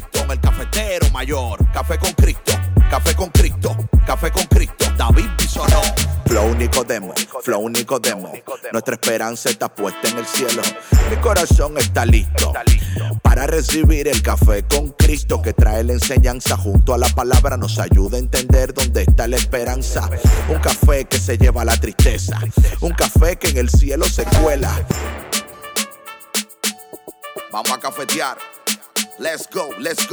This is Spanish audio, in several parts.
Cristo, en el cafetero mayor. Café con Cristo, café con Cristo, café con Cristo. David Bisonó. Flow Nicodemo. Nuestra esperanza está puesta en el cielo. Mi corazón está listo para recibir el café con Cristo, que trae la enseñanza junto a la palabra. Nos ayuda a entender dónde está la esperanza. Un café que se lleva la tristeza, un café que en el cielo se cuela. Vamos a cafetear. Let's go.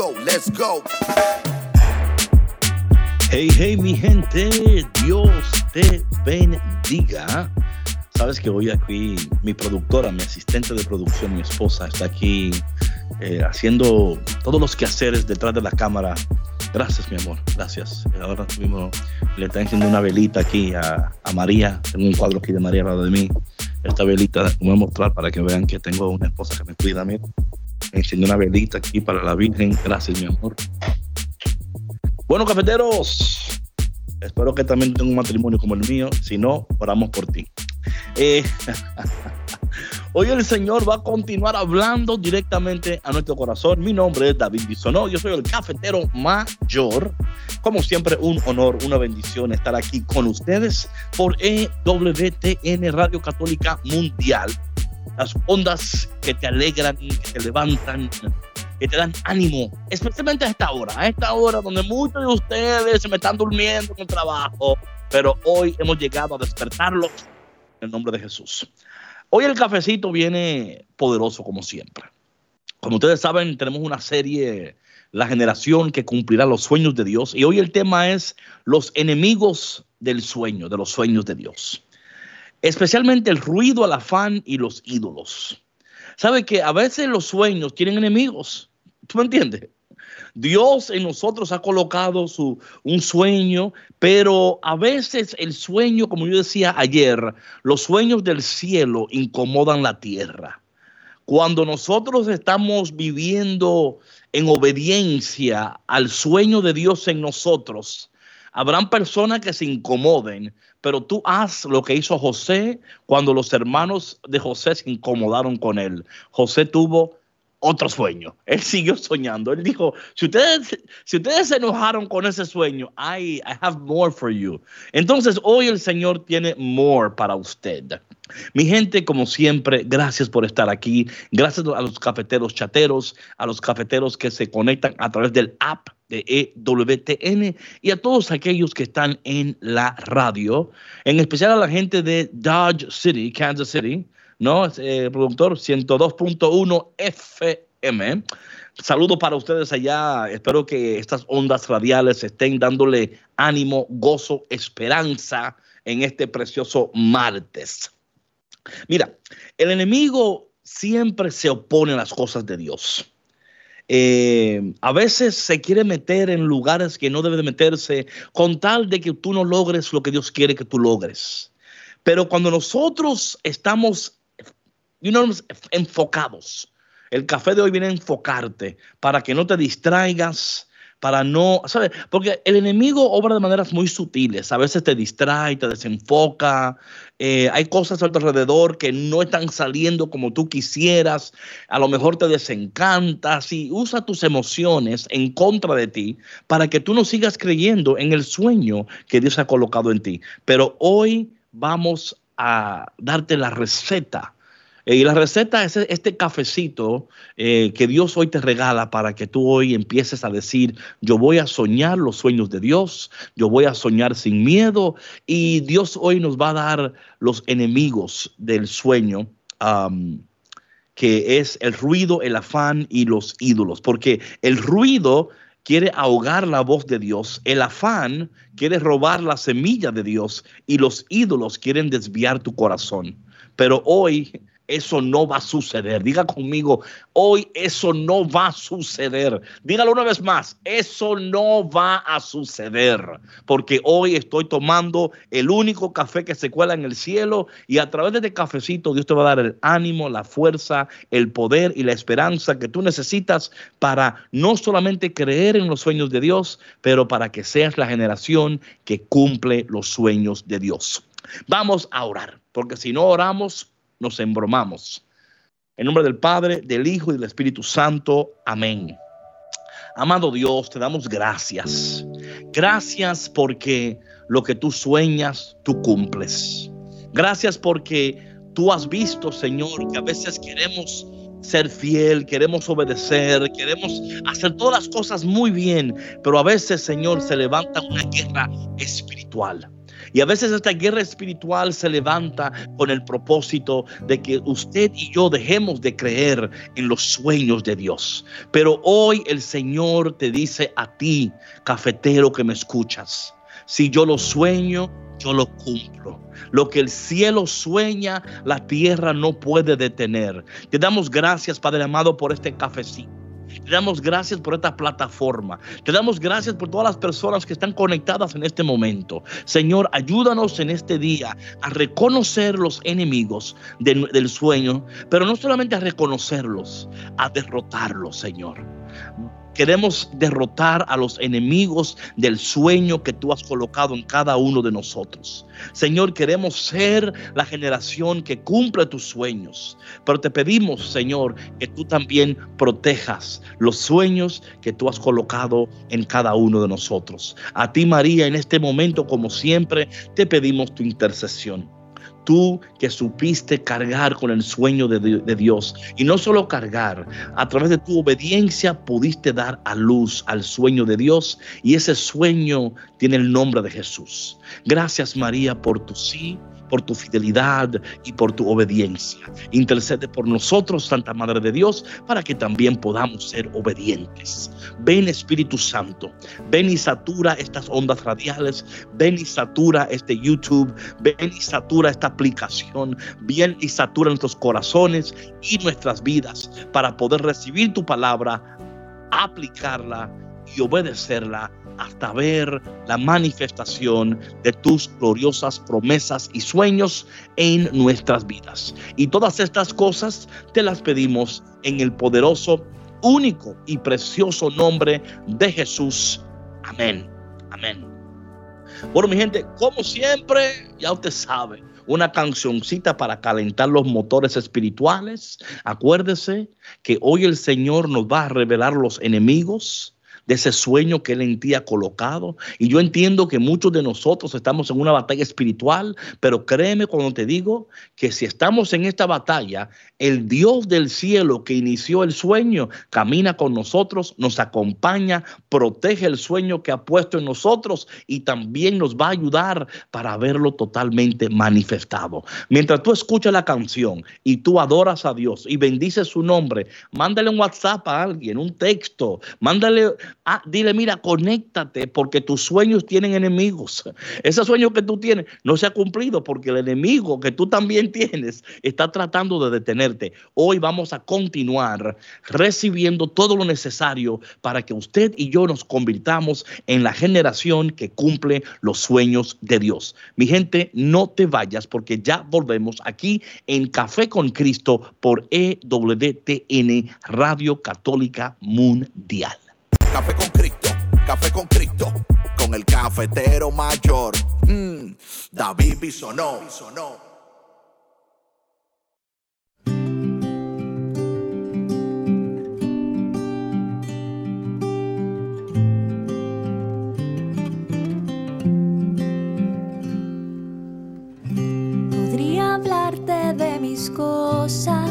Hey, mi gente, Dios te bendiga. Sabes que hoy aquí mi productora, mi asistente de producción, mi esposa, está aquí haciendo todos los quehaceres detrás de la cámara. Gracias, mi amor, gracias. Ahora mismo le están haciendo una velita aquí a María. Tengo un cuadro aquí de María al lado de mí. Esta velita la voy a mostrar para que vean que tengo una esposa que me cuida. Mira, enciendo una velita aquí para la Virgen. Gracias, mi amor. Bueno, cafeteros, espero que también tengan un matrimonio como el mío. Si no, oramos por ti. Hoy el Señor va a continuar hablando directamente a nuestro corazón. Mi nombre es David Bisonó, yo soy el cafetero mayor. Como siempre, un honor, una bendición estar aquí con ustedes por EWTN Radio Católica Mundial. Las ondas que te alegran, que te levantan, que te dan ánimo, especialmente a esta hora donde muchos de ustedes se me están durmiendo en el trabajo, pero hoy hemos llegado a despertarlos en el nombre de Jesús. Hoy el cafecito viene poderoso como siempre. Como ustedes saben, tenemos una serie, La generación que cumplirá los sueños de Dios, y hoy el tema es los enemigos del sueño, de los sueños de Dios. Especialmente el ruido, el afán y los ídolos. ¿Sabe que a veces los sueños tienen enemigos? ¿Tú me entiendes? Dios en nosotros ha colocado un sueño, pero a veces el sueño, como yo decía ayer, los sueños del cielo incomodan la tierra. Cuando nosotros estamos viviendo en obediencia al sueño de Dios en nosotros, habrán personas que se incomoden, pero tú haz lo que hizo José cuando los hermanos de José se incomodaron con él. José tuvo otro sueño. Él siguió soñando. Él dijo, si ustedes se enojaron con ese sueño, I have more for you. Entonces, hoy el Señor tiene more para usted. Mi gente, como siempre, gracias por estar aquí. Gracias a los cafeteros chateros, a los cafeteros que se conectan a través del app de EWTN y a todos aquellos que están en la radio, en especial a la gente de Dodge City, Kansas City, ¿no? Productor 102.1 FM. Saludos para ustedes allá. Espero que estas ondas radiales estén dándole ánimo, gozo, esperanza en este precioso martes. Mira, el enemigo siempre se opone a las cosas de Dios. A veces se quiere meter en lugares que no debe de meterse con tal de que tú no logres lo que Dios quiere que tú logres. Pero cuando nosotros estamos enfocados, el café de hoy viene a enfocarte para que no te distraigas, para no, ¿sabes? Porque el enemigo obra de maneras muy sutiles. A veces te distrae, te desenfoca. Hay cosas a tu alrededor que no están saliendo como tú quisieras. A lo mejor te desencantas y usa tus emociones en contra de ti para que tú no sigas creyendo en el sueño que Dios ha colocado en ti. Pero hoy vamos a darte la receta. Y la receta es este cafecito que Dios hoy te regala para que tú hoy empieces a decir, yo voy a soñar los sueños de Dios, yo voy a soñar sin miedo, y Dios hoy nos va a dar los enemigos del sueño, que es el ruido, el afán y los ídolos, porque el ruido quiere ahogar la voz de Dios, el afán quiere robar la semilla de Dios y los ídolos quieren desviar tu corazón. Pero hoy eso no va a suceder. Diga conmigo, hoy eso no va a suceder. Dígalo una vez más, eso no va a suceder. Porque hoy estoy tomando el único café que se cuela en el cielo, y a través de este cafecito Dios te va a dar el ánimo, la fuerza, el poder y la esperanza que tú necesitas para no solamente creer en los sueños de Dios, pero para que seas la generación que cumple los sueños de Dios. Vamos a orar, porque si no oramos, nos embromamos. En nombre del Padre, del Hijo y del Espíritu Santo. Amén. Amado Dios, te damos gracias. Gracias porque lo que tú sueñas, tú cumples. Gracias porque tú has visto, Señor, que a veces queremos ser fiel, queremos obedecer, queremos hacer todas las cosas muy bien, pero a veces, Señor, se levanta una guerra espiritual. Y a veces esta guerra espiritual se levanta con el propósito de que usted y yo dejemos de creer en los sueños de Dios. Pero hoy el Señor te dice a ti, cafetero que me escuchas, si yo lo sueño, yo lo cumplo. Lo que el cielo sueña, la tierra no puede detener. Te damos gracias, Padre amado, por este cafecito. Te damos gracias por esta plataforma. Te damos gracias por todas las personas que están conectadas en este momento. Señor, ayúdanos en este día a reconocer los enemigos del sueño, pero no solamente a reconocerlos, a derrotarlos, Señor. Queremos derrotar a los enemigos del sueño que tú has colocado en cada uno de nosotros. Señor, queremos ser la generación que cumple tus sueños. Pero te pedimos, Señor, que tú también protejas los sueños que tú has colocado en cada uno de nosotros. A ti, María, en este momento, como siempre, te pedimos tu intercesión. Tú que supiste cargar con el sueño de Dios, y no solo cargar, a través de tu obediencia pudiste dar a luz al sueño de Dios, y ese sueño tiene el nombre de Jesús. Gracias, María, por tu sí, por tu fidelidad y por tu obediencia. Intercede por nosotros, Santa Madre de Dios, para que también podamos ser obedientes. Ven, Espíritu Santo, ven y satura estas ondas radiales, ven y satura este YouTube, ven y satura esta aplicación, ven y satura nuestros corazones y nuestras vidas para poder recibir tu palabra, aplicarla y obedecerla hasta ver la manifestación de tus gloriosas promesas y sueños en nuestras vidas. Y todas estas cosas te las pedimos en el poderoso, único y precioso nombre de Jesús. Amén. Amén. Bueno, mi gente, como siempre, ya usted sabe, una cancioncita para calentar los motores espirituales. Acuérdese que hoy el Señor nos va a revelar los enemigos de ese sueño que Él en ti ha colocado. Y yo entiendo que muchos de nosotros estamos en una batalla espiritual, pero créeme cuando te digo que si estamos en esta batalla, el Dios del cielo que inició el sueño camina con nosotros, nos acompaña, protege el sueño que ha puesto en nosotros y también nos va a ayudar para verlo totalmente manifestado. Mientras tú escuchas la canción y tú adoras a Dios y bendices su nombre, mándale un WhatsApp a alguien, un texto, dile, mira, conéctate porque tus sueños tienen enemigos. Ese sueño que tú tienes no se ha cumplido porque el enemigo que tú también tienes está tratando de detenerte. Hoy vamos a continuar recibiendo todo lo necesario para que usted y yo nos convirtamos en la generación que cumple los sueños de Dios. Mi gente, no te vayas porque ya volvemos aquí en Café con Cristo por EWTN, Radio Católica Mundial. Café con Cristo, con el cafetero mayor, David Bisonó. Podría hablarte de mis cosas,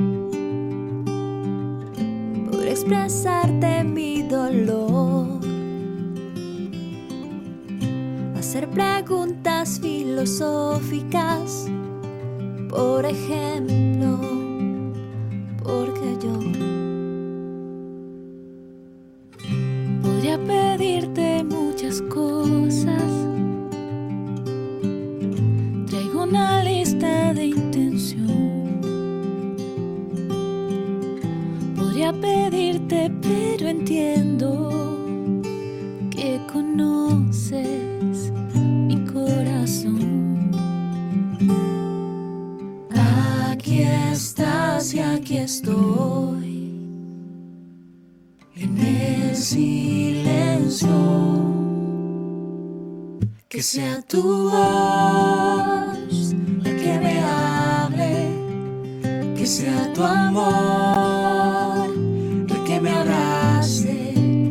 por expresarte mi dolor, hacer preguntas filosóficas, por ejemplo, porque yo podría pedirte muchas cosas. Traigo una lista de intención, podría pedirte, pero entiendo que conoces mi corazón. Aquí estás y aquí estoy, en el silencio. Que sea tu voz la que me hable, que sea tu amor el que me abrace,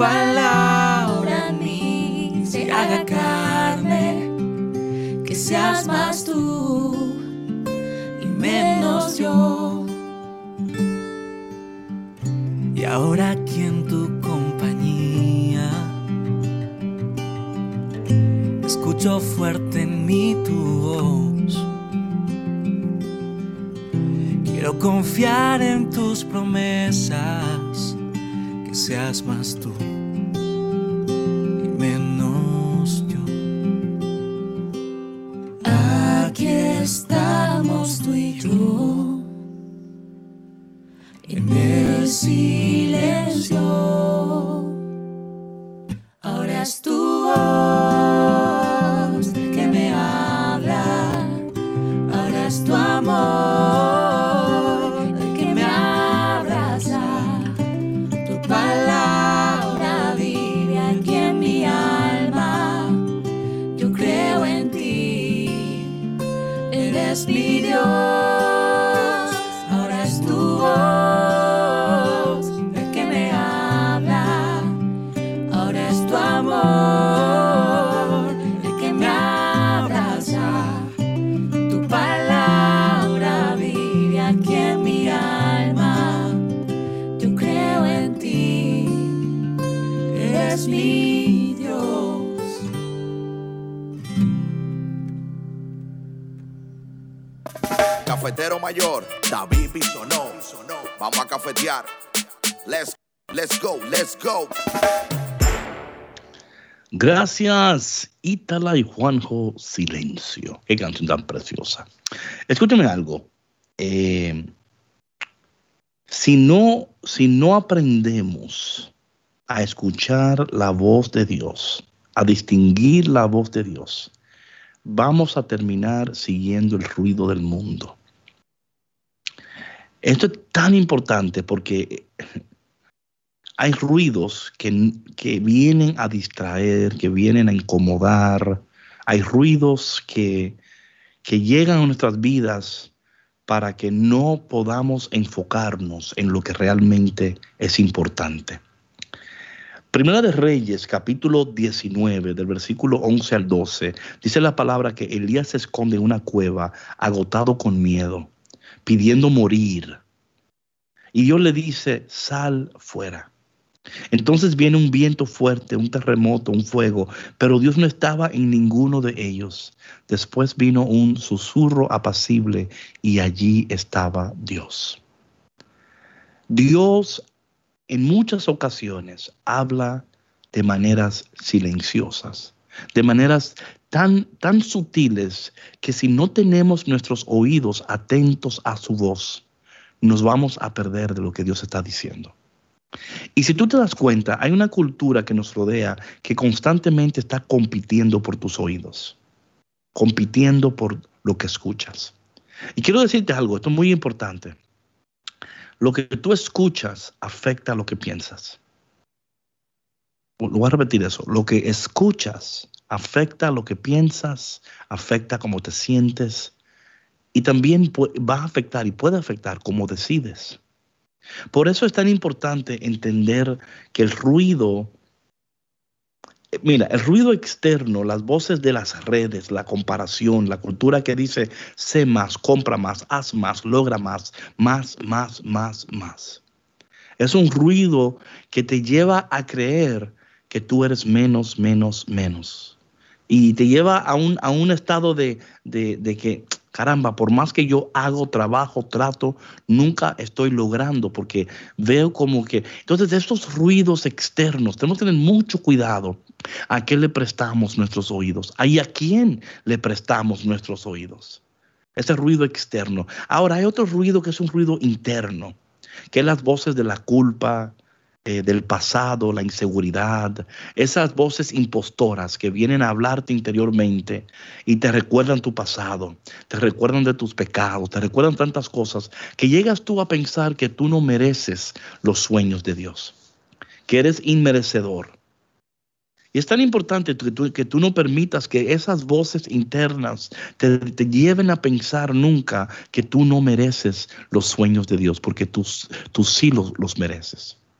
palabra en mí se haga carne, que seas más tú y menos yo. Y ahora aquí en tu compañía escucho fuerte en mí tu voz. Quiero confiar en tus promesas, que seas más tú y menos yo. Aquí estamos tú y yo, en el silencio. Ahora es tu voz que me habla, ahora es tu amor el que me abraza. Tu palabra vive aquí en mi alma. Yo creo en ti, eres mi Dios. Ahora es tu voz el que me habla, ahora es tu amor el que me abraza. Tu palabra vive aquí en mi alma. Yo creo en ti, eres mi Dios. Cafetero mayor, David Bisonó. Vamos a cafetear. Let's go, let's go. Gracias, Ítala y Juanjo Silencio. Qué canción tan preciosa. Escúchame algo. Si no aprendemos a escuchar la voz de Dios, a distinguir la voz de Dios, vamos a terminar siguiendo el ruido del mundo. Esto es tan importante porque hay ruidos que vienen a distraer, que vienen a incomodar. Hay ruidos que llegan a nuestras vidas para que no podamos enfocarnos en lo que realmente es importante. Primera de Reyes, capítulo 19, del versículo 11 al 12, dice la palabra que Elías se esconde en una cueva, agotado con miedo, pidiendo morir. Y Dios le dice, sal fuera. Entonces viene un viento fuerte, un terremoto, un fuego, pero Dios no estaba en ninguno de ellos. Después vino un susurro apacible y allí estaba Dios. Dios en muchas ocasiones habla de maneras silenciosas, de maneras tan sutiles que si no tenemos nuestros oídos atentos a su voz, nos vamos a perder de lo que Dios está diciendo. Y si tú te das cuenta, hay una cultura que nos rodea que constantemente está compitiendo por tus oídos, compitiendo por lo que escuchas. Y quiero decirte algo, esto es muy importante. Lo que tú escuchas afecta a lo que piensas. Lo voy a repetir eso. Lo que escuchas afecta a lo que piensas, afecta cómo te sientes y también va a afectar y puede afectar cómo decides. Por eso es tan importante entender que el ruido externo, las voces de las redes, la comparación, la cultura que dice sé más, compra más, haz más, logra más. Es un ruido que te lleva a creer que tú eres menos. Y te lleva a un estado de que, caramba, por más que yo hago, trabajo, trato, nunca estoy logrando porque veo como que... Entonces, de estos ruidos externos, tenemos que tener mucho cuidado a qué le prestamos nuestros oídos. ¿Y a quién le prestamos nuestros oídos? Ese ruido externo. Ahora, hay otro ruido que es un ruido interno, que es las voces de la culpa, del pasado, la inseguridad, esas voces impostoras que vienen a hablarte interiormente y te recuerdan tu pasado, te recuerdan de tus pecados, te recuerdan tantas cosas que llegas tú a pensar que tú no mereces los sueños de Dios, que eres inmerecedor. Y es tan importante que tú no permitas que esas voces internas te lleven a pensar nunca que tú no mereces los sueños de Dios, porque tú sí los mereces.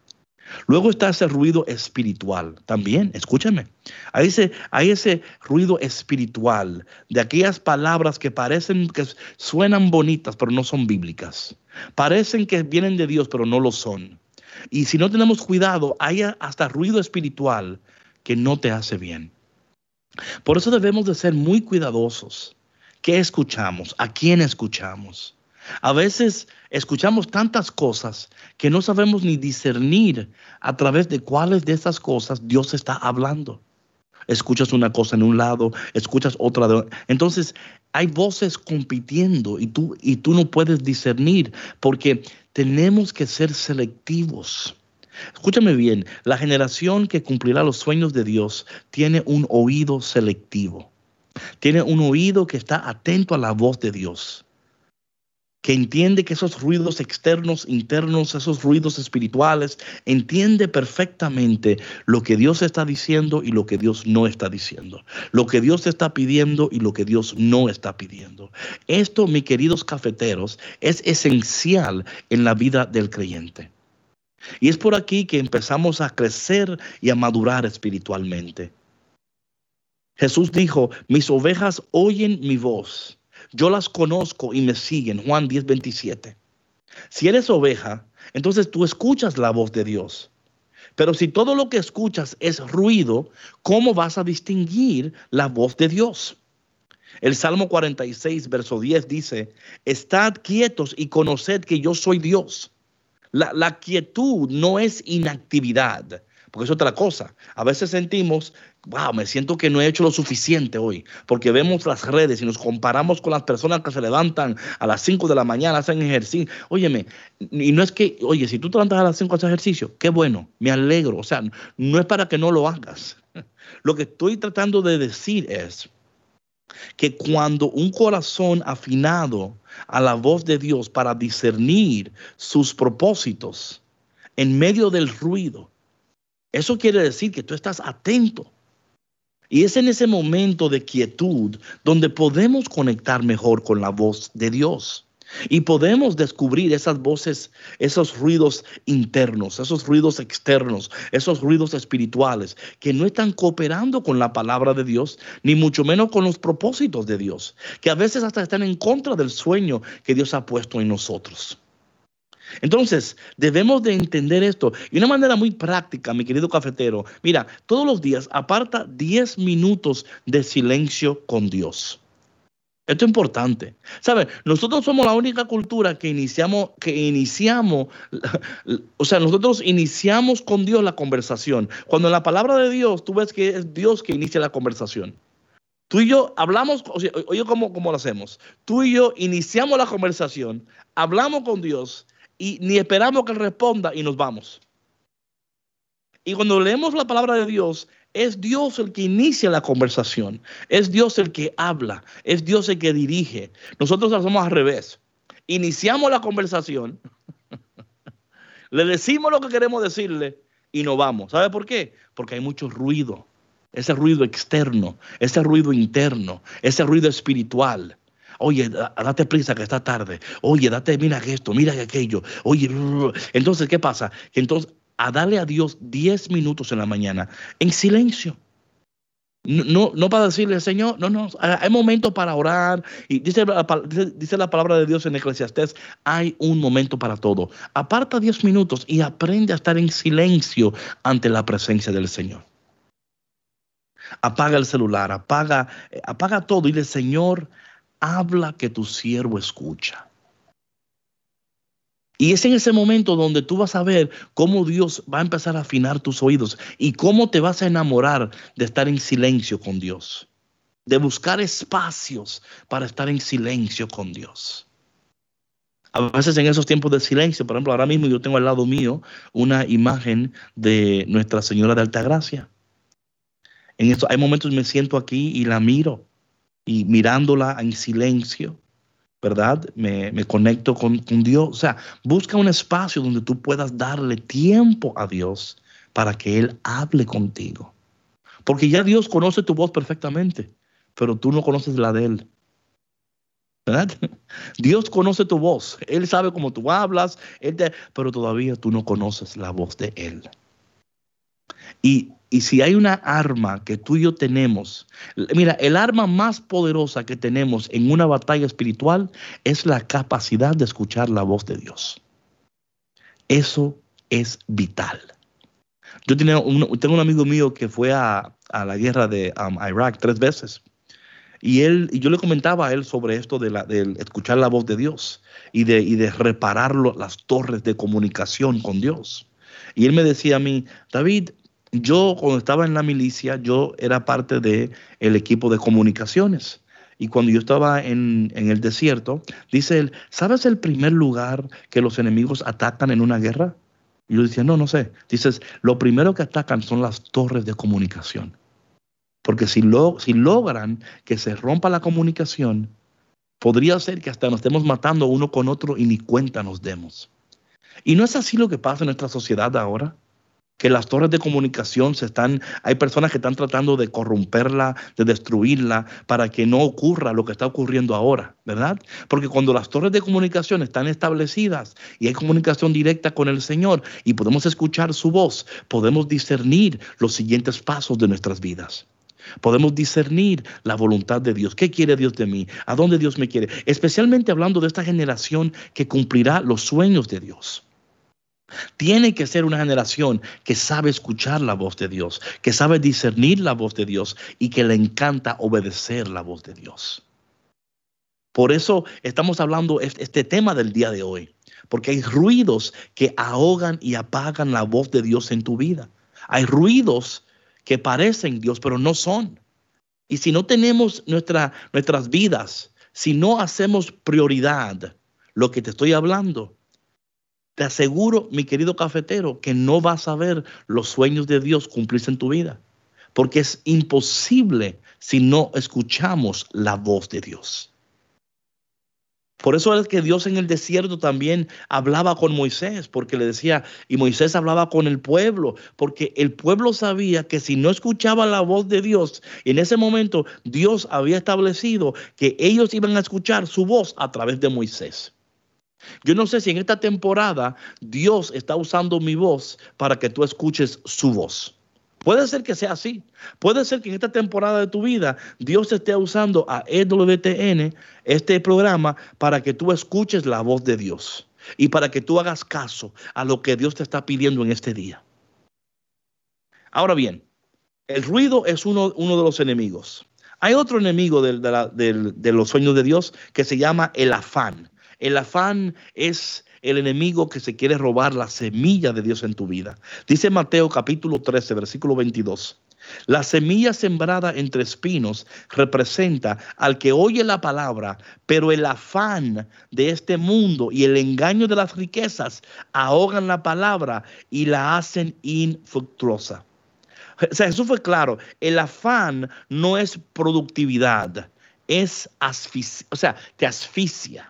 Luego está ese ruido espiritual. También, escúchame, hay ese ruido espiritual de aquellas palabras que parecen que suenan bonitas, pero no son bíblicas. Parecen que vienen de Dios, pero no lo son. Y si no tenemos cuidado, hay hasta ruido espiritual que no te hace bien. Por eso debemos de ser muy cuidadosos. ¿Qué escuchamos? ¿A quién escuchamos? A veces escuchamos tantas cosas que no sabemos ni discernir a través de cuáles de esas cosas Dios está hablando. Escuchas una cosa en un lado, escuchas otra. Entonces hay voces compitiendo y tú no puedes discernir porque tenemos que ser selectivos. Escúchame bien, la generación que cumplirá los sueños de Dios tiene un oído selectivo. Tiene un oído que está atento a la voz de Dios, que entiende que esos ruidos externos, internos, esos ruidos espirituales, entiende perfectamente lo que Dios está diciendo y lo que Dios no está diciendo, lo que Dios está pidiendo y lo que Dios no está pidiendo. Esto, mis queridos cafeteros, es esencial en la vida del creyente. Y es por aquí que empezamos a crecer y a madurar espiritualmente. Jesús dijo, mis ovejas oyen mi voz. Yo las conozco y me siguen. Juan 10:27. Si eres oveja, entonces tú escuchas la voz de Dios. Pero si todo lo que escuchas es ruido, ¿cómo vas a distinguir la voz de Dios? El Salmo 46, verso 10 dice, estad quietos y conoced que yo soy Dios. La quietud no es inactividad, porque es otra cosa. A veces sentimos, wow, me siento que no he hecho lo suficiente hoy, porque vemos las redes y nos comparamos con las personas que se levantan a las 5 de la mañana, hacen ejercicio. Óyeme, y no es que, oye, si tú te levantas a las 5 a hacer ejercicio, qué bueno, me alegro. O sea, no es para que no lo hagas. Lo que estoy tratando de decir es que cuando un corazón afinado a la voz de Dios para discernir sus propósitos en medio del ruido, eso quiere decir que tú estás atento. Y es en ese momento de quietud donde podemos conectar mejor con la voz de Dios. Y podemos descubrir esas voces, esos ruidos internos, esos ruidos externos, esos ruidos espirituales que no están cooperando con la palabra de Dios, ni mucho menos con los propósitos de Dios, que a veces hasta están en contra del sueño que Dios ha puesto en nosotros. Entonces, debemos de entender esto. Y una manera muy práctica, mi querido cafetero, mira, todos los días aparta 10 minutos de silencio con Dios. Esto es importante. ¿Sabe? Nosotros somos la única cultura que iniciamos, nosotros iniciamos con Dios la conversación. Cuando en la palabra de Dios, tú ves que es Dios que inicia la conversación. Tú y yo hablamos, oye, ¿cómo lo hacemos? Tú y yo iniciamos la conversación, hablamos con Dios y ni esperamos que Él responda y nos vamos. Y cuando leemos la palabra de Dios, es Dios el que inicia la conversación. Es Dios el que habla. Es Dios el que dirige. Nosotros lo hacemos al revés. Iniciamos la conversación, le decimos lo que queremos decirle y nos vamos. ¿Sabe por qué? Porque hay mucho ruido. Ese ruido externo, ese ruido interno, ese ruido espiritual. Oye, date prisa que está tarde. Oye, mira esto, mira aquello. Oye, entonces, ¿qué pasa? Entonces, a darle a Dios 10 minutos en la mañana, en silencio. No para decirle, Señor, no, hay momentos para orar. Y dice la palabra de Dios en Eclesiastés, hay un momento para todo. Aparta 10 minutos y aprende a estar en silencio ante la presencia del Señor. Apaga el celular, apaga todo y dile, Señor, habla que tu siervo escucha. Y es en ese momento donde tú vas a ver cómo Dios va a empezar a afinar tus oídos y cómo te vas a enamorar de estar en silencio con Dios, de buscar espacios para estar en silencio con Dios. A veces en esos tiempos de silencio, por ejemplo, ahora mismo yo tengo al lado mío una imagen de Nuestra Señora de Altagracia. En esto, hay momentos me siento aquí y la miro y mirándola en silencio, ¿verdad? Me conecto con Dios. O sea, busca un espacio donde tú puedas darle tiempo a Dios para que Él hable contigo. Porque ya Dios conoce tu voz perfectamente, pero tú no conoces la de Él. ¿Verdad? Dios conoce tu voz. Él sabe cómo tú hablas, pero todavía tú no conoces la voz de Él. Y si hay una arma que tú y yo tenemos, mira, el arma más poderosa que tenemos en una batalla espiritual es la capacidad de escuchar la voz de Dios. Eso es vital. Yo tengo un amigo mío que fue a la guerra de Irak 3 veces. Y yo le comentaba a él sobre esto de escuchar la voz de Dios y de reparar las torres de comunicación con Dios. Y él me decía a mí, David, yo cuando estaba en la milicia, yo era parte del equipo de comunicaciones. Y cuando yo estaba en el desierto, dice él, ¿sabes el primer lugar que los enemigos atacan en una guerra? Y yo decía, no sé. Dices, lo primero que atacan son las torres de comunicación. Porque si logran que se rompa la comunicación, podría ser que hasta nos estemos matando uno con otro y ni cuenta nos demos. Y no es así lo que pasa en nuestra sociedad ahora, que las torres de comunicación hay personas que están tratando de corromperla, de destruirla, para que no ocurra lo que está ocurriendo ahora, ¿verdad? Porque cuando las torres de comunicación están establecidas y hay comunicación directa con el Señor y podemos escuchar su voz, podemos discernir los siguientes pasos de nuestras vidas. Podemos discernir la voluntad de Dios. ¿Qué quiere Dios de mí? ¿A dónde Dios me quiere? Especialmente hablando de esta generación que cumplirá los sueños de Dios. Tiene que ser una generación que sabe escuchar la voz de Dios, que sabe discernir la voz de Dios y que le encanta obedecer la voz de Dios. Por eso estamos hablando este tema del día de hoy, porque hay ruidos que ahogan y apagan la voz de Dios en tu vida. Hay ruidos que parecen Dios, pero no son. Y si no tenemos nuestras vidas, si no hacemos prioridad lo que te estoy hablando, te aseguro, mi querido cafetero, que no vas a ver los sueños de Dios cumplirse en tu vida. Porque es imposible si no escuchamos la voz de Dios. Por eso es que Dios en el desierto también hablaba con Moisés, porque le decía, y Moisés hablaba con el pueblo, porque el pueblo sabía que si no escuchaba la voz de Dios, en ese momento Dios había establecido que ellos iban a escuchar su voz a través de Moisés. Yo no sé si en esta temporada Dios está usando mi voz para que tú escuches su voz. Puede ser que sea así. Puede ser que en esta temporada de tu vida Dios esté usando a EWTN, este programa, para que tú escuches la voz de Dios y para que tú hagas caso a lo que Dios te está pidiendo en este día. Ahora bien, el ruido es uno de los enemigos. Hay otro enemigo de los sueños de Dios que se llama el afán. El afán es el enemigo que se quiere robar la semilla de Dios en tu vida. Dice Mateo capítulo 13, versículo 22. La semilla sembrada entre espinos representa al que oye la palabra, pero el afán de este mundo y el engaño de las riquezas ahogan la palabra y la hacen infructuosa. O sea, Jesús fue claro, el afán no es productividad, es asfixia, o sea, te asfixia.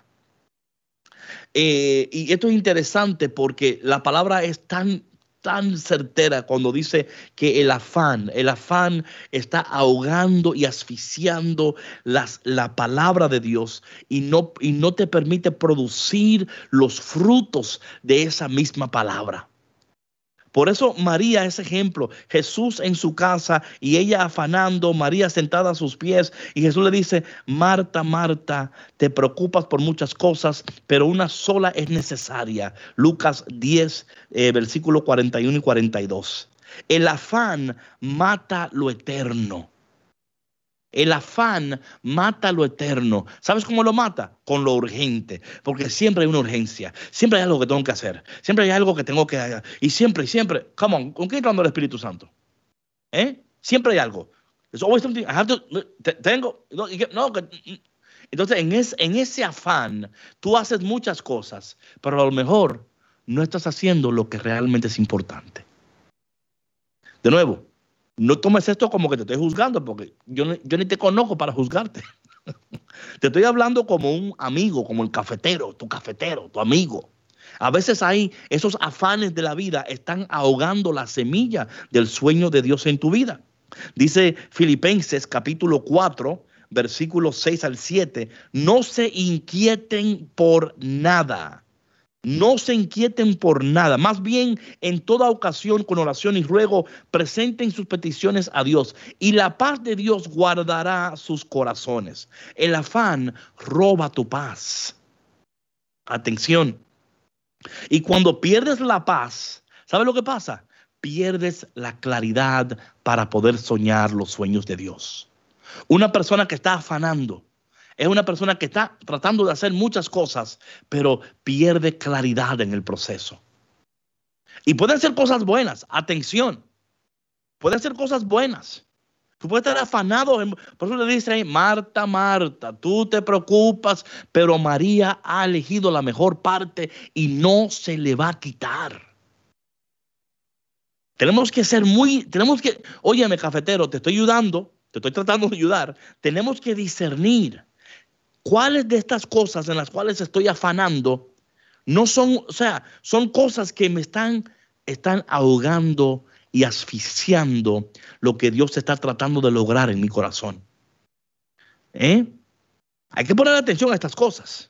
Y esto es interesante porque la palabra es tan certera cuando dice que el afán está ahogando y asfixiando la palabra de Dios y no te permite producir los frutos de esa misma palabra. Por eso María es ejemplo. Jesús en su casa y ella afanando, María sentada a sus pies. Y Jesús le dice, Marta, Marta, te preocupas por muchas cosas, pero una sola es necesaria. Lucas 10, versículos 41 y 42. El afán mata lo eterno. El afán mata lo eterno. ¿Sabes cómo lo mata? Con lo urgente. Porque siempre hay una urgencia. Siempre hay algo que tengo que hacer. Siempre hay algo que tengo que hacer. Y siempre. Come on, ¿con qué está hablando el Espíritu Santo? Siempre hay algo. There's always something. I have to. Tengo. No. Entonces, en ese afán, tú haces muchas cosas. Pero a lo mejor no estás haciendo lo que realmente es importante. De nuevo. No tomes esto como que te estoy juzgando, porque yo ni te conozco para juzgarte. Te estoy hablando como un amigo, como el cafetero, tu amigo. A veces hay esos afanes de la vida, están ahogando la semilla del sueño de Dios en tu vida. Dice Filipenses capítulo 4, versículos 6 al 7. No se inquieten por nada, No se inquieten por nada, más bien en toda ocasión con oración y ruego presenten sus peticiones a Dios y la paz de Dios guardará sus corazones. El afán roba tu paz. Atención. Y cuando pierdes la paz, ¿sabes lo que pasa? Pierdes la claridad para poder soñar los sueños de Dios. Una persona que está afanando es una persona que está tratando de hacer muchas cosas, pero pierde claridad en el proceso. Y pueden ser cosas buenas, atención, pueden ser cosas buenas. Tú puedes estar afanado, por eso le dice ahí, Marta, Marta, tú te preocupas, pero María ha elegido la mejor parte y no se le va a quitar. Óyeme, cafetero, te estoy ayudando, te estoy tratando de ayudar. Tenemos que discernir cuáles de estas cosas en las cuales estoy afanando no son, o sea, son cosas que me están ahogando y asfixiando lo que Dios está tratando de lograr en mi corazón. Hay que poner atención a estas cosas.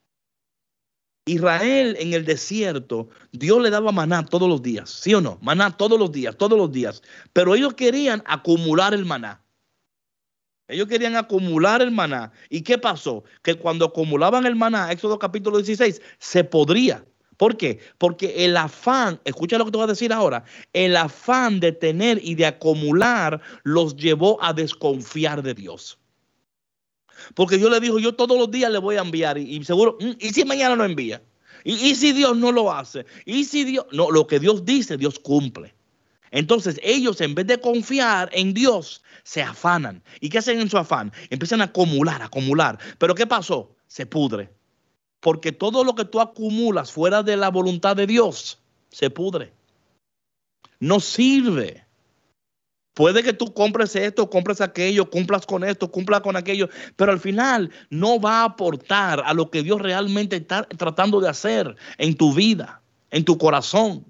Israel en el desierto, Dios le daba maná todos los días, ¿sí o no? Maná todos los días. Pero ellos querían acumular el maná. Ellos querían acumular el maná. ¿Y qué pasó? Que cuando acumulaban el maná, Éxodo capítulo 16, se podría. ¿Por qué? Porque el afán, escucha lo que te voy a decir ahora, el afán de tener y de acumular los llevó a desconfiar de Dios. Porque Dios le dijo, yo todos los días le voy a enviar y seguro, ¿y si mañana no envía? ¿Y si Dios no lo hace? ¿Y si Dios? No, lo que Dios dice, Dios cumple. Entonces ellos en vez de confiar en Dios, se afanan. ¿Y qué hacen en su afán? Empiezan a acumular. ¿Pero qué pasó? Se pudre. Porque todo lo que tú acumulas fuera de la voluntad de Dios, se pudre. No sirve. Puede que tú compres esto, compres aquello, cumplas con esto, cumplas con aquello, pero al final no va a aportar a lo que Dios realmente está tratando de hacer en tu vida, en tu corazón.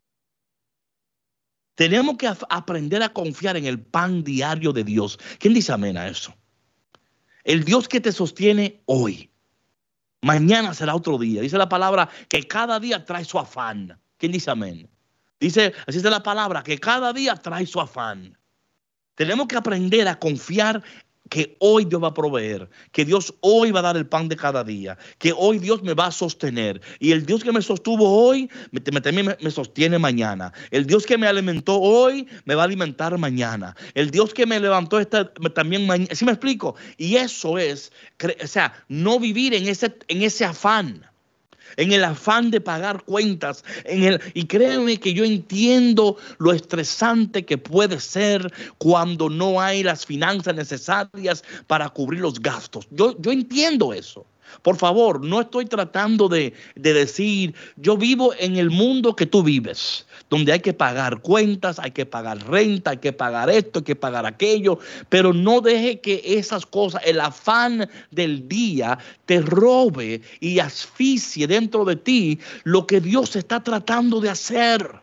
Tenemos que aprender a confiar en el pan diario de Dios. ¿Quién dice amén a eso? El Dios que te sostiene hoy. Mañana será otro día. Dice la palabra que cada día trae su afán. ¿Quién dice amén? Dice, así dice la palabra, que cada día trae su afán. Tenemos que aprender a confiar que hoy Dios va a proveer, que Dios hoy va a dar el pan de cada día, que hoy Dios me va a sostener. Y el Dios que me sostuvo hoy, también me sostiene mañana. El Dios que me alimentó hoy, me va a alimentar mañana. El Dios que me levantó también mañana. ¿Sí me explico? Y eso es, o sea, no vivir en ese afán. En el afán de pagar cuentas, y créeme que yo entiendo lo estresante que puede ser cuando no hay las finanzas necesarias para cubrir los gastos. Yo entiendo eso. Por favor, no estoy tratando de decir, yo vivo en el mundo que tú vives, donde hay que pagar cuentas, hay que pagar renta, hay que pagar esto, hay que pagar aquello, pero no deje que esas cosas, el afán del día, te robe y asfixie dentro de ti lo que Dios está tratando de hacer.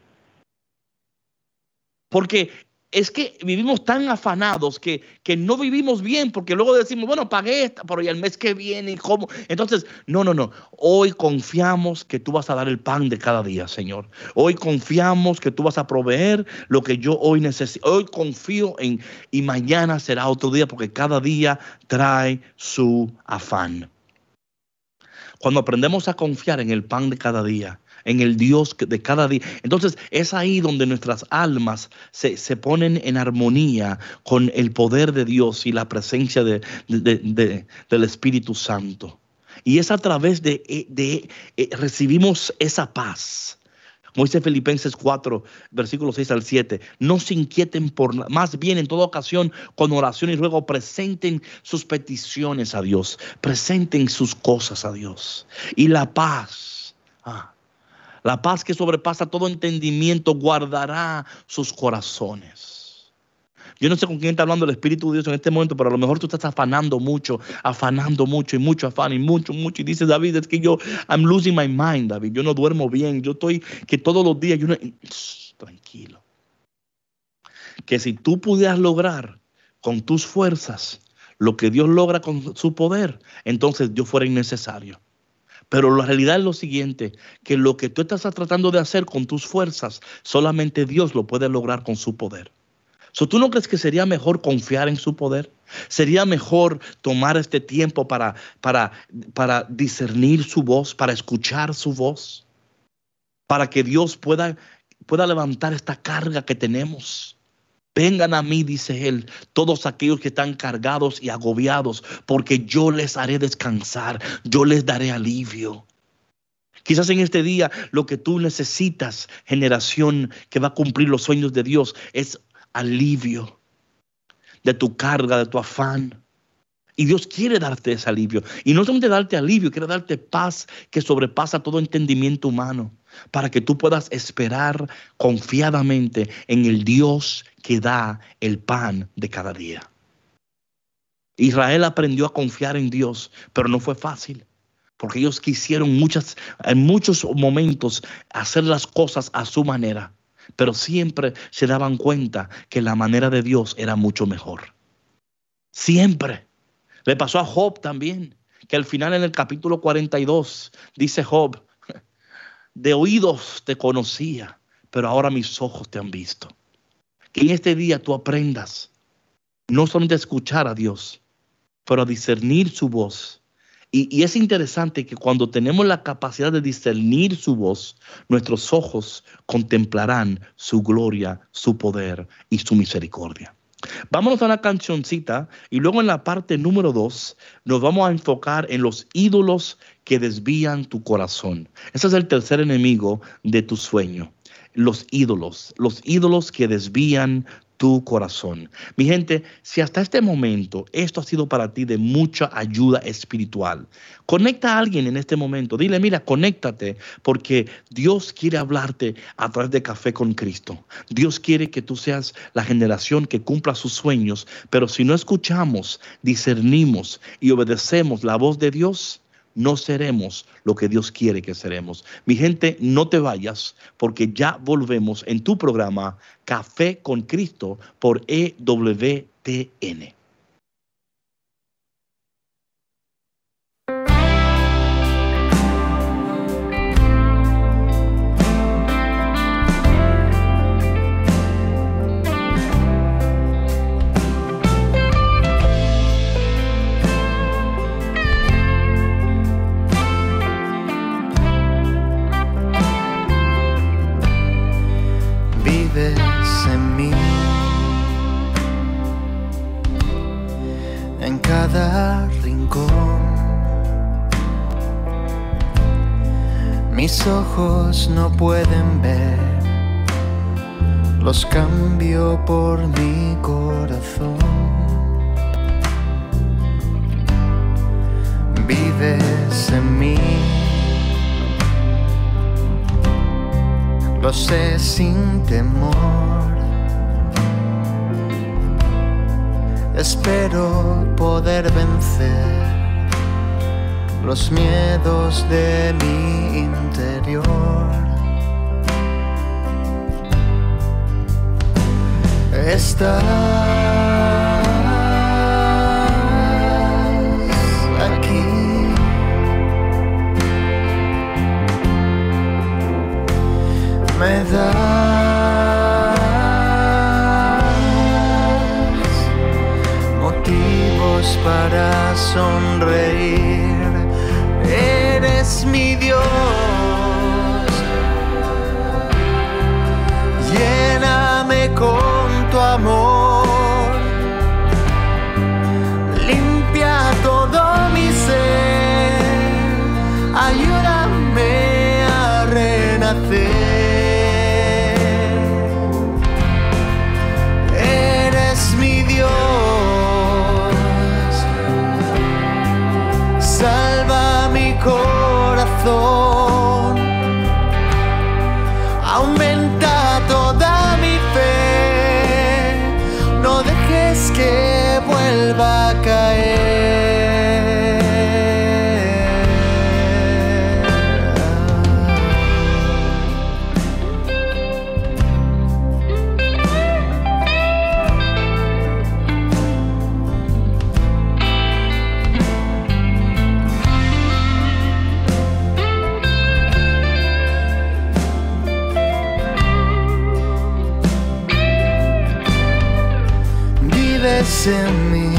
Porque es que vivimos tan afanados que no vivimos bien, porque luego decimos, bueno, pagué esta, pero ¿y el mes que viene? ¿Y cómo? Entonces, no. Hoy confiamos que tú vas a dar el pan de cada día, Señor. Hoy confiamos que tú vas a proveer lo que yo hoy necesito. Hoy confío y mañana será otro día, porque cada día trae su afán. Cuando aprendemos a confiar en el pan de cada día, en el Dios de cada día, entonces es ahí donde nuestras almas se ponen en armonía con el poder de Dios y la presencia del Espíritu Santo. Y es a través de recibimos esa paz. Como dice Filipenses 4, versículos 6 al 7, no se inquieten por nada, más bien en toda ocasión con oración y ruego presenten sus peticiones a Dios, presenten sus cosas a Dios. Y la paz que sobrepasa todo entendimiento guardará sus corazones. Yo no sé con quién está hablando el Espíritu de Dios en este momento, pero a lo mejor tú estás afanando mucho y mucho afán y mucho. Y dices, David, es que I'm losing my mind, David. Yo no duermo bien. Yo estoy que todos los días, tranquilo. Que si tú pudieras lograr con tus fuerzas lo que Dios logra con su poder, entonces Dios fuera innecesario. Pero la realidad es lo siguiente, que lo que tú estás tratando de hacer con tus fuerzas, solamente Dios lo puede lograr con su poder. ¿Tú no crees que sería mejor confiar en su poder? ¿Sería mejor tomar este tiempo para discernir su voz, para escuchar su voz? Para que Dios pueda levantar esta carga que tenemos. Vengan a mí, dice Él, todos aquellos que están cargados y agobiados, porque yo les haré descansar, yo les daré alivio. Quizás en este día lo que tú necesitas, generación que va a cumplir los sueños de Dios, es alivio de tu carga, de tu afán. Y Dios quiere darte ese alivio. Y no solamente darte alivio, quiere darte paz que sobrepasa todo entendimiento humano, para que tú puedas esperar confiadamente en el Dios que da el pan de cada día. Israel aprendió a confiar en Dios, pero no fue fácil, porque ellos quisieron en muchos momentos hacer las cosas a su manera, pero siempre se daban cuenta que la manera de Dios era mucho mejor. Siempre. Le pasó a Job también, que al final en el capítulo 42 dice Job: de oídos te conocía, pero ahora mis ojos te han visto. Que en este día tú aprendas no solamente a escuchar a Dios, pero a discernir su voz. Y es interesante que cuando tenemos la capacidad de discernir su voz, nuestros ojos contemplarán su gloria, su poder y su misericordia. Vámonos a una cancioncita y luego en la parte número 2 nos vamos a enfocar en los ídolos que desvían tu corazón. Ese es el tercer enemigo de tu sueño. Los ídolos que desvían tu corazón. Mi gente, si hasta este momento esto ha sido para ti de mucha ayuda espiritual, conecta a alguien en este momento. Dile: mira, conéctate, porque Dios quiere hablarte a través de Café con Cristo. Dios quiere que tú seas la generación que cumpla sus sueños, pero si no escuchamos, discernimos y obedecemos la voz de Dios, no seremos lo que Dios quiere que seremos. Mi gente, no te vayas, porque ya volvemos en tu programa Café con Cristo por EWTN. En mí, en cada rincón, mis ojos no pueden ver, los cambio por mi corazón. Vives en mí, lo sé sin temor. Espero poder vencer los miedos de mi interior. Estás aquí. Me das motivos para sonreír. Eres mi Dios. Lléname con tu amor. Limpia todo mi ser. Ayúdame a renacer. Salva mi corazón. vives en mí,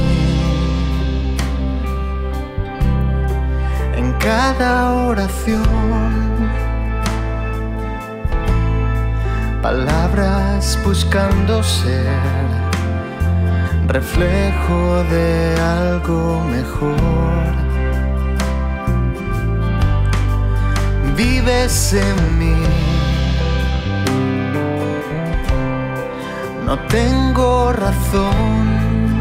en cada oración, palabras buscando ser reflejo de algo mejor. Vives en mí, no tengo razón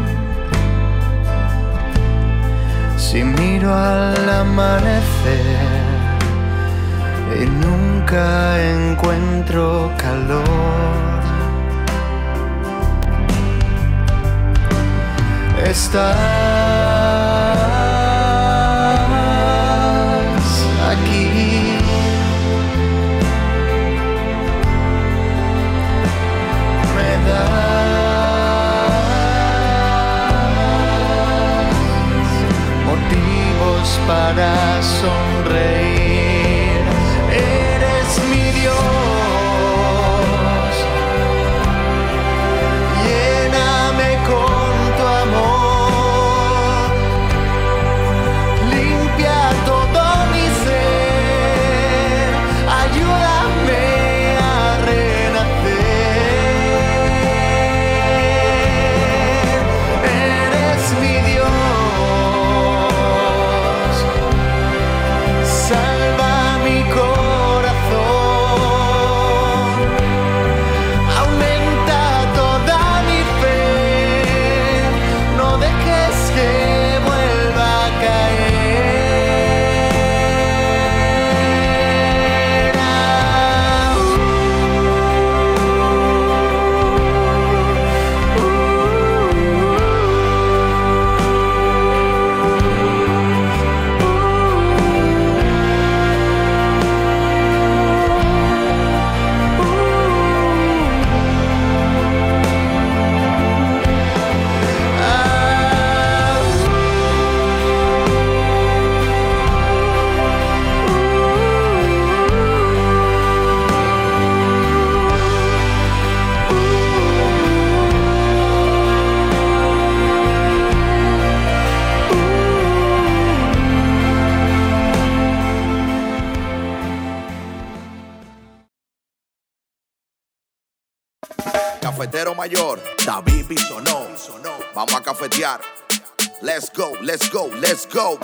si miro al amanecer y nunca encuentro calor. Estás aquí, me das motivos para sonreír. Eres mi Dios, lléname con tu amor, limpia todo mi ser, ayúdame a renacer. Eres mi Dios, salva mi corazón, aumenta toda mi fe, no dejes que vuelva a caer. Cafetero mayor, David Bisonó. Vamos a cafetear. Let's go, let's go, let's go.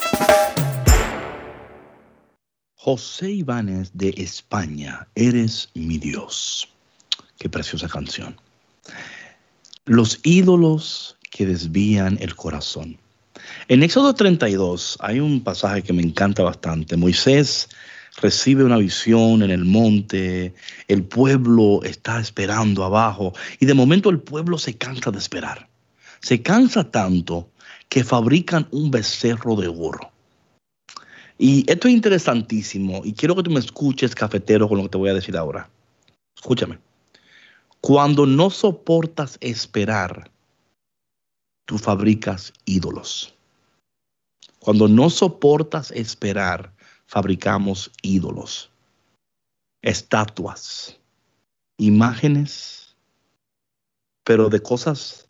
José Ibáñez de España, Eres mi Dios. Qué preciosa canción. Los ídolos que desvían el corazón. En Éxodo 32 hay un pasaje que me encanta bastante. Moisés recibe una visión en el monte, el pueblo está esperando abajo y de momento el pueblo se cansa de esperar. Se cansa tanto que fabrican un becerro de oro. Y esto es interesantísimo y quiero que tú me escuches, cafetero, con lo que te voy a decir ahora. Escúchame. Cuando no soportas esperar, tú fabricas ídolos. Cuando no soportas esperar, fabricamos ídolos, estatuas, imágenes, pero de cosas,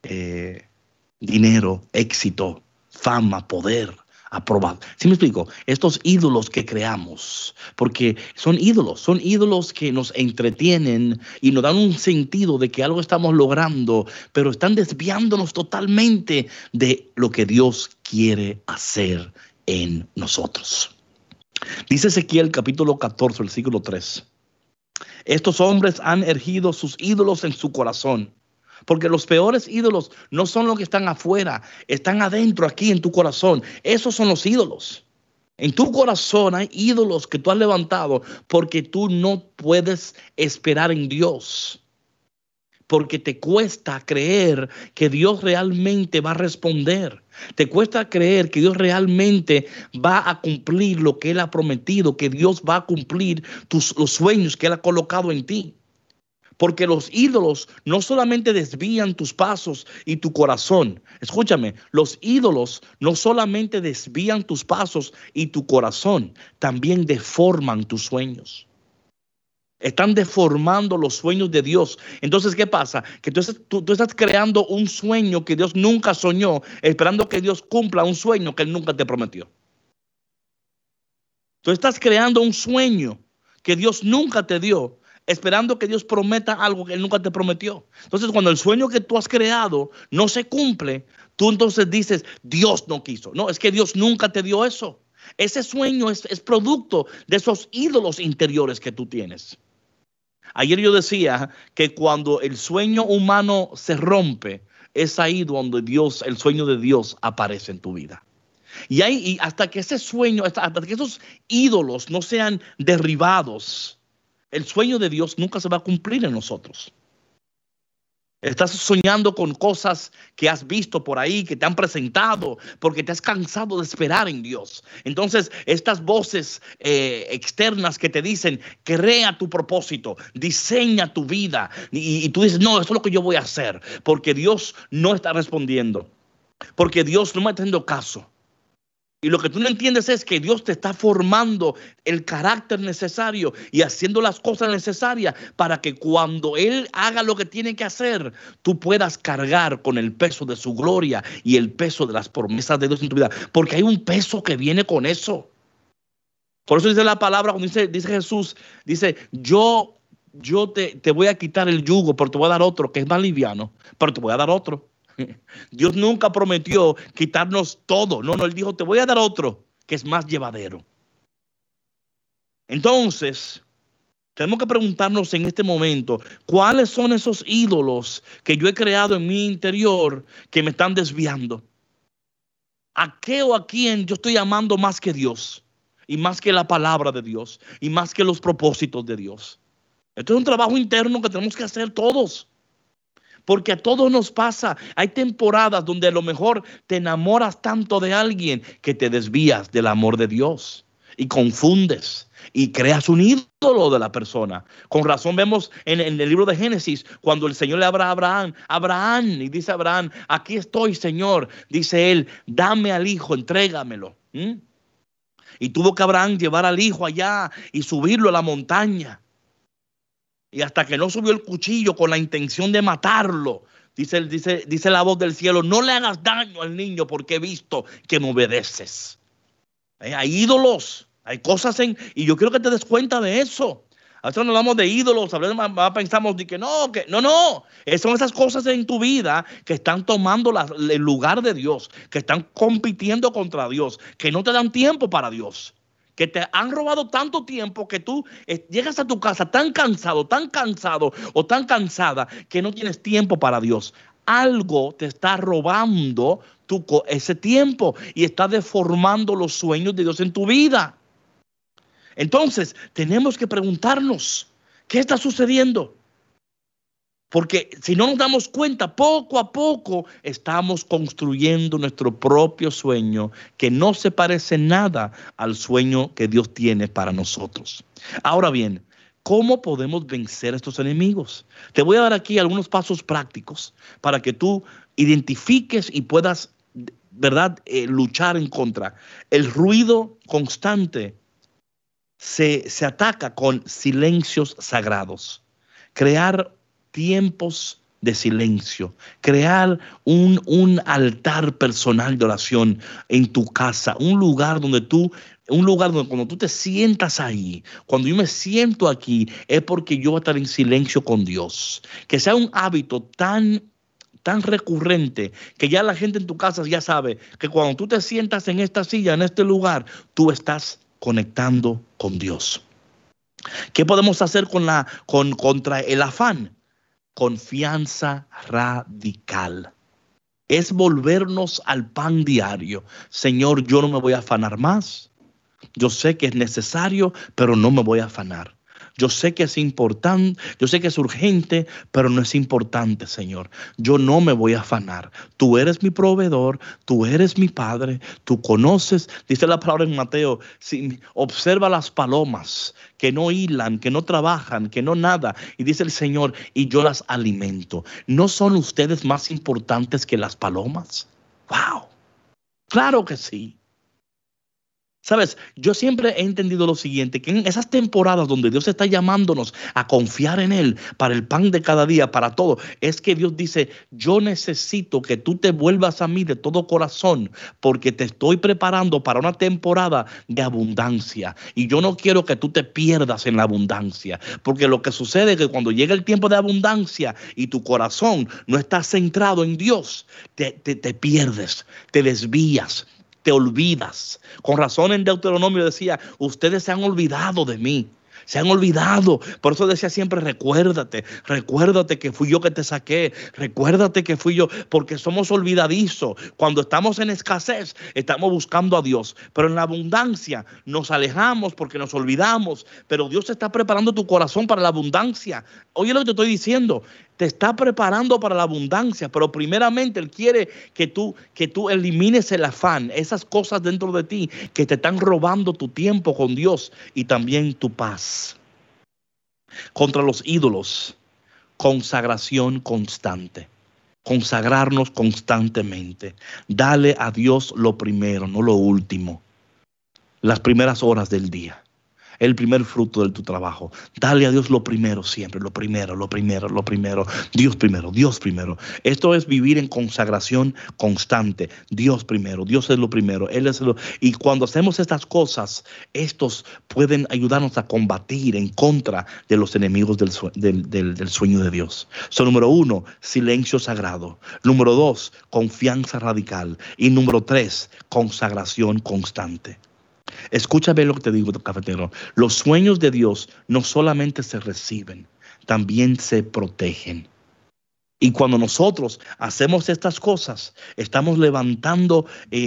dinero, éxito, fama, poder, aprobado. ¿Sí me explico? Estos ídolos que creamos, porque son ídolos que nos entretienen y nos dan un sentido de que algo estamos logrando, pero están desviándonos totalmente de lo que Dios quiere hacer en nosotros. Dice Ezequiel capítulo 14, versículo 3. Estos hombres han erigido sus ídolos en su corazón. Porque los peores ídolos no son los que están afuera, están adentro, aquí en tu corazón. Esos son los ídolos. En tu corazón hay ídolos que tú has levantado porque tú no puedes esperar en Dios. Porque te cuesta creer que Dios realmente va a responder. Te cuesta creer que Dios realmente va a cumplir lo que Él ha prometido, que Dios va a cumplir los sueños que Él ha colocado en ti. Porque los ídolos no solamente desvían tus pasos y tu corazón. Escúchame, los ídolos no solamente desvían tus pasos y tu corazón, también deforman tus sueños. Están deformando los sueños de Dios. Entonces, ¿qué pasa? Que tú estás creando un sueño que Dios nunca soñó, esperando que Dios cumpla un sueño que Él nunca te prometió. Tú estás creando un sueño que Dios nunca te dio, esperando que Dios prometa algo que Él nunca te prometió. Entonces, cuando el sueño que tú has creado no se cumple, tú entonces dices, Dios no quiso. No, es que Dios nunca te dio eso. Ese sueño es producto de esos ídolos interiores que tú tienes. Ayer yo decía que cuando el sueño humano se rompe, es ahí donde el sueño de Dios aparece en tu vida. Y hasta que ese sueño, hasta que esos ídolos no sean derribados, el sueño de Dios nunca se va a cumplir en nosotros. Estás soñando con cosas que has visto por ahí, que te han presentado, porque te has cansado de esperar en Dios. Entonces, estas voces externas que te dicen, crea tu propósito, diseña tu vida. Y tú dices, no, eso es lo que yo voy a hacer, porque Dios no está respondiendo, porque Dios no me está haciendo caso. Y lo que tú no entiendes es que Dios te está formando el carácter necesario y haciendo las cosas necesarias para que cuando Él haga lo que tiene que hacer, tú puedas cargar con el peso de su gloria y el peso de las promesas de Dios en tu vida. Porque hay un peso que viene con eso. Por eso dice la palabra, cuando dice Jesús, dice, yo te voy a quitar el yugo, pero te voy a dar otro que es más liviano, pero te voy a dar otro. Dios nunca prometió quitarnos todo. No, Él dijo, te voy a dar otro que es más llevadero. Entonces, tenemos que preguntarnos en este momento, ¿cuáles son esos ídolos que yo he creado en mi interior que me están desviando? ¿A qué o a quién yo estoy amando más que Dios? Y más que la palabra de Dios. Y más que los propósitos de Dios. Esto es un trabajo interno que tenemos que hacer todos. Porque a todos nos pasa. Hay temporadas donde a lo mejor te enamoras tanto de alguien que te desvías del amor de Dios y confundes y creas un ídolo de la persona. Con razón vemos en el libro de Génesis cuando el Señor le habla a Abraham, y dice Abraham, aquí estoy, Señor. Dice él, dame al hijo, entrégamelo. Y tuvo que Abraham llevar al hijo allá y subirlo a la montaña. Y hasta que no subió el cuchillo con la intención de matarlo, dice la voz del cielo, no le hagas daño al niño porque he visto que me obedeces. Hay ídolos, hay cosas y yo quiero que te des cuenta de eso. A veces cuando hablamos de ídolos, a veces pensamos de que no. Son esas cosas en tu vida que están tomando el lugar de Dios, que están compitiendo contra Dios, que no te dan tiempo para Dios. Que te han robado tanto tiempo que tú llegas a tu casa tan cansado o tan cansada que no tienes tiempo para Dios. Algo te está robando ese tiempo y está deformando los sueños de Dios en tu vida. Entonces, tenemos que preguntarnos, ¿qué está sucediendo? Porque si no nos damos cuenta, poco a poco estamos construyendo nuestro propio sueño que no se parece nada al sueño que Dios tiene para nosotros. Ahora bien, ¿cómo podemos vencer a estos enemigos? Te voy a dar aquí algunos pasos prácticos para que tú identifiques y puedas, ¿verdad?, luchar en contra. El ruido constante se ataca con silencios sagrados. Crear tiempos de silencio, crear un altar personal de oración en tu casa, un lugar donde cuando tú te sientas ahí, cuando yo me siento aquí, es porque yo voy a estar en silencio con Dios. Que sea un hábito tan recurrente que ya la gente en tu casa ya sabe que cuando tú te sientas en esta silla, en este lugar, tú estás conectando con Dios. ¿Qué podemos hacer contra el afán? Confianza radical. Es volvernos al pan diario. Señor, yo no me voy a afanar más. Yo sé que es necesario, pero no me voy a afanar. Yo sé que es importante, yo sé que es urgente, pero no es importante, Señor. Yo no me voy a afanar. Tú eres mi proveedor, tú eres mi Padre, tú conoces, dice la palabra en Mateo, observa las palomas que no hilan, que no trabajan, que no nada. Y dice el Señor, y yo las alimento. ¿No son ustedes más importantes que las palomas? ¡Wow! Claro que sí. Sabes, yo siempre he entendido lo siguiente, que en esas temporadas donde Dios está llamándonos a confiar en Él para el pan de cada día, para todo, es que Dios dice, yo necesito que tú te vuelvas a mí de todo corazón, porque te estoy preparando para una temporada de abundancia. Y yo no quiero que tú te pierdas en la abundancia, porque lo que sucede es que cuando llega el tiempo de abundancia y tu corazón no está centrado en Dios, te pierdes, te desvías, te olvidas. Con razón en Deuteronomio decía, ustedes se han olvidado de mí. Se han olvidado. Por eso decía siempre, recuérdate que fui yo que te saqué. Recuérdate que fui yo, porque somos olvidadizos. Cuando estamos en escasez, estamos buscando a Dios. Pero en la abundancia nos alejamos porque nos olvidamos. Pero Dios está preparando tu corazón para la abundancia. Oye lo que te estoy diciendo. Te está preparando para la abundancia, pero primeramente Él quiere que tú elimines el afán, esas cosas dentro de ti que te están robando tu tiempo con Dios y también tu paz. Contra los ídolos, consagración constante. Consagrarnos constantemente. Dale a Dios lo primero, no lo último. Las primeras horas del día. El primer fruto de tu trabajo. Dale a Dios lo primero siempre, lo primero. Dios primero. Esto es vivir en consagración constante. Dios primero, Dios es lo primero. Y cuando hacemos estas cosas, estos pueden ayudarnos a combatir en contra de los enemigos del sueño de Dios. Número 1, silencio sagrado. Número 2, confianza radical. Y número 3, consagración constante. Escúchame lo que te digo, cafetero. Los sueños de Dios no solamente se reciben, también se protegen. Y cuando nosotros hacemos estas cosas, estamos levantando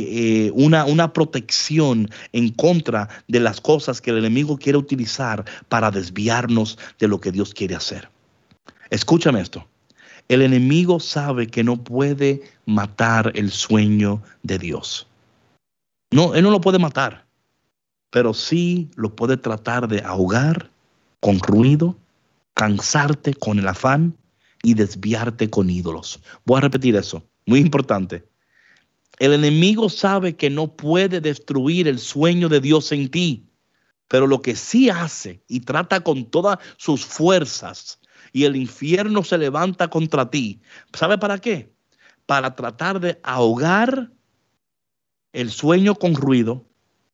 una protección en contra de las cosas que el enemigo quiere utilizar para desviarnos de lo que Dios quiere hacer. Escúchame esto. El enemigo sabe que no puede matar el sueño de Dios. No, él no lo puede matar. Pero sí lo puede tratar de ahogar con ruido, cansarte con el afán y desviarte con ídolos. Voy a repetir eso, muy importante. El enemigo sabe que no puede destruir el sueño de Dios en ti, pero lo que sí hace y trata con todas sus fuerzas y el infierno se levanta contra ti. ¿Sabe para qué? Para tratar de ahogar el sueño con ruido,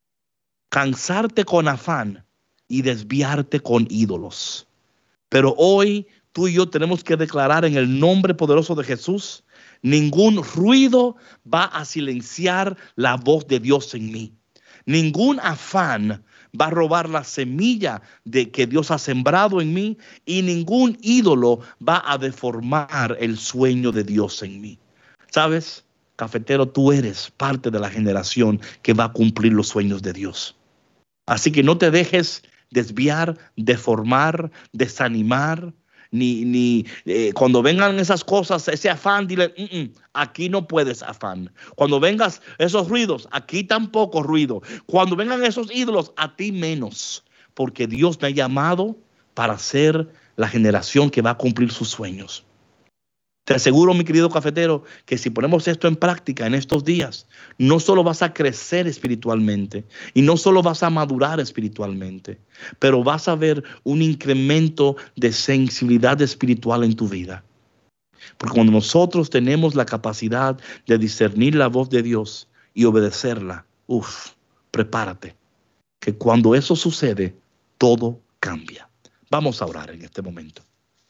cansarte con afán y desviarte con ídolos. Pero hoy tú y yo tenemos que declarar en el nombre poderoso de Jesús, ningún ruido va a silenciar la voz de Dios en mí. Ningún afán va a robar la semilla de que Dios ha sembrado en mí y ningún ídolo va a deformar el sueño de Dios en mí. ¿Sabes? Cafetero, tú eres parte de la generación que va a cumplir los sueños de Dios. Así que no te dejes desviar, deformar, desanimar, ni cuando vengan esas cosas, ese afán, dile, aquí no puedes afán. Cuando vengas esos ruidos, aquí tampoco ruido. Cuando vengan esos ídolos, a ti menos. Porque Dios me ha llamado para ser la generación que va a cumplir sus sueños. Te aseguro, mi querido cafetero, que si ponemos esto en práctica en estos días, no solo vas a crecer espiritualmente y no solo vas a madurar espiritualmente, pero vas a ver un incremento de sensibilidad espiritual en tu vida. Porque cuando nosotros tenemos la capacidad de discernir la voz de Dios y obedecerla, prepárate, que cuando eso sucede, todo cambia. Vamos a orar en este momento.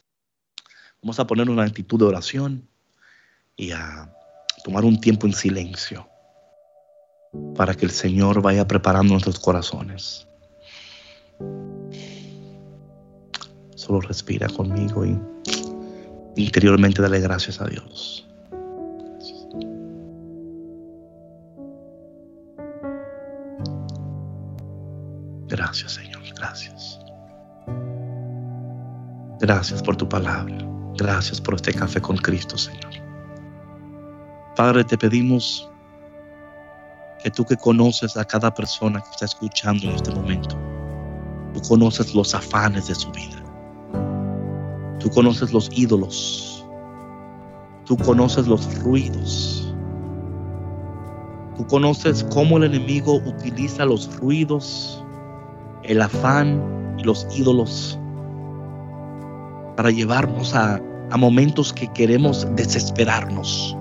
Vamos a poner una actitud de oración y a tomar un tiempo en silencio para que el Señor vaya preparando nuestros corazones. Solo respira conmigo y interiormente dale gracias a Dios. Gracias, Señor. Gracias. Gracias por tu palabra. Gracias por este café con Cristo, Señor. Padre, te pedimos que tú que conoces a cada persona que está escuchando en este momento, tú conoces los afanes de su vida. Tú conoces los ídolos. Tú conoces los ruidos. Tú conoces cómo el enemigo utiliza los ruidos, el afán y los ídolos para llevarnos a momentos que queremos desesperarnos.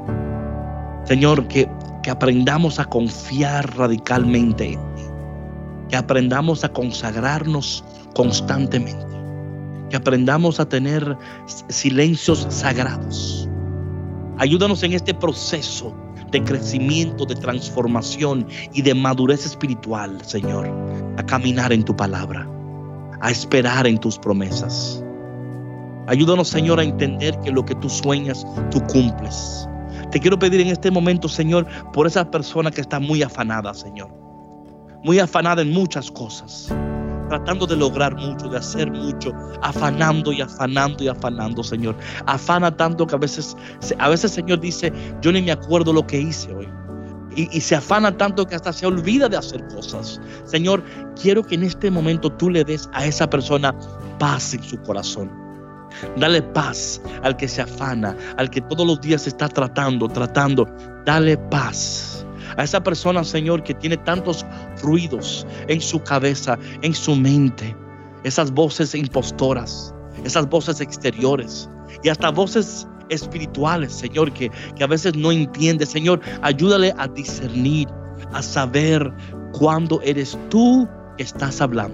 Señor, que aprendamos a confiar radicalmente en ti, que aprendamos a consagrarnos constantemente, que aprendamos a tener silencios sagrados. Ayúdanos en este proceso de crecimiento, de transformación y de madurez espiritual, Señor, a caminar en tu palabra, a esperar en tus promesas. Ayúdanos, Señor, a entender que lo que tú sueñas, tú cumples. Te quiero pedir en este momento, Señor, por esa persona que está muy afanada, Señor. Muy afanada en muchas cosas, tratando de lograr mucho, de hacer mucho, afanando y afanando y afanando, Señor. Afana tanto que a veces, Señor, dice, yo ni me acuerdo lo que hice hoy. Y se afana tanto que hasta se olvida de hacer cosas. Señor, quiero que en este momento tú le des a esa persona paz en su corazón. Dale paz al que se afana, al que todos los días está tratando. Dale paz a esa persona, Señor, que tiene tantos ruidos en su cabeza, en su mente. Esas voces impostoras, esas voces exteriores y hasta voces espirituales, Señor, que a veces no entiende. Señor, ayúdale a discernir, a saber cuándo eres tú que estás hablando.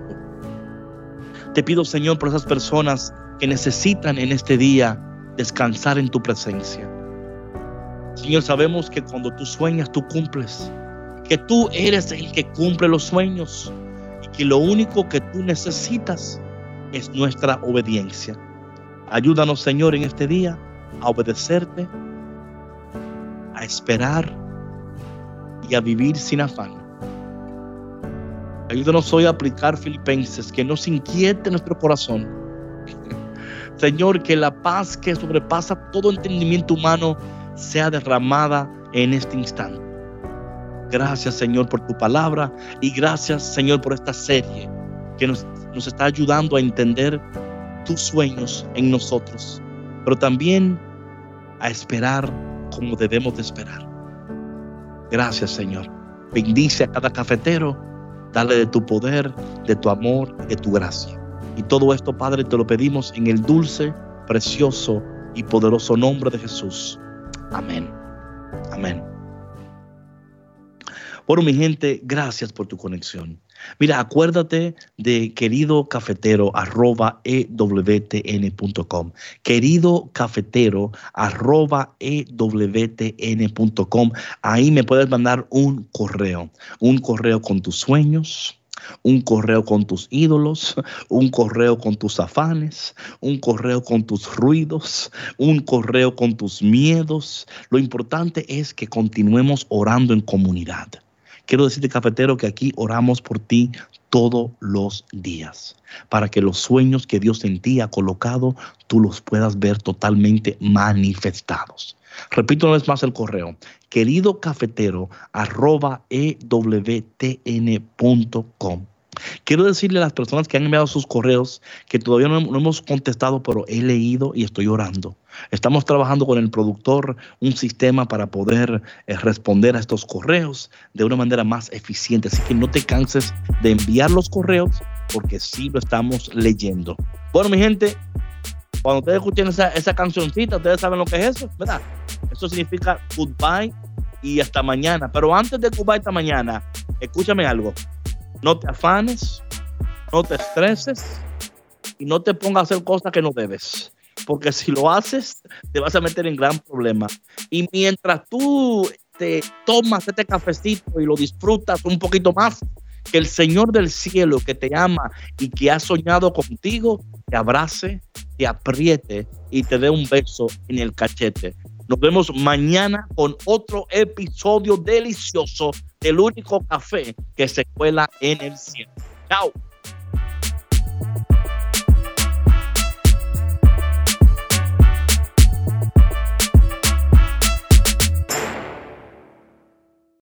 Te pido, Señor, por esas personas que necesitan en este día descansar en tu presencia. Señor, sabemos que cuando tú sueñas, tú cumples, que tú eres el que cumple los sueños y que lo único que tú necesitas es nuestra obediencia. Ayúdanos, Señor, en este día a obedecerte, a esperar y a vivir sin afán. Ayúdanos hoy a aplicar Filipenses, que nos inquiete nuestro corazón. Señor, que la paz que sobrepasa todo entendimiento humano sea derramada en este instante. Gracias, Señor, por tu palabra y gracias, Señor, por esta serie que nos está ayudando a entender tus sueños en nosotros, pero también a esperar como debemos de esperar. Gracias, Señor. Bendice a cada cafetero, dale de tu poder, de tu amor, de tu gracia. Y todo esto, Padre, te lo pedimos en el dulce, precioso y poderoso nombre de Jesús. Amén. Amén. Bueno, mi gente, gracias por tu conexión. Mira, acuérdate de queridocafetero@ewtn.com. queridocafetero@ewtn.com. Ahí me puedes mandar un correo con tus sueños, un correo con tus ídolos, un correo con tus afanes, un correo con tus ruidos, un correo con tus miedos. Lo importante es que continuemos orando en comunidad. Quiero decirte, cafetero, que aquí oramos por ti todos los días, para que los sueños que Dios en ti ha colocado, tú los puedas ver totalmente manifestados. Repito una vez más el correo, queridocafetero@ewtn.com. Quiero decirle a las personas que han enviado sus correos que todavía no hemos contestado, pero he leído y estoy orando. Estamos trabajando con el productor un sistema para poder responder a estos correos de una manera más eficiente. Así que no te canses de enviar los correos porque sí lo estamos leyendo. Bueno, mi gente, cuando ustedes escuchen esa cancioncita, ustedes saben lo que es eso, ¿verdad? Eso significa goodbye y hasta mañana. Pero antes de goodbye hasta mañana, escúchame algo. No te afanes, no te estreses y no te pongas a hacer cosas que no debes. Porque si lo haces, te vas a meter en gran problema. Y mientras tú te tomas este cafecito y lo disfrutas un poquito más, que el Señor del cielo, que te ama y que ha soñado contigo, te abrace, te apriete y te dé un beso en el cachete. Nos vemos mañana con otro episodio delicioso del único café que se cuela en el cielo. Chao.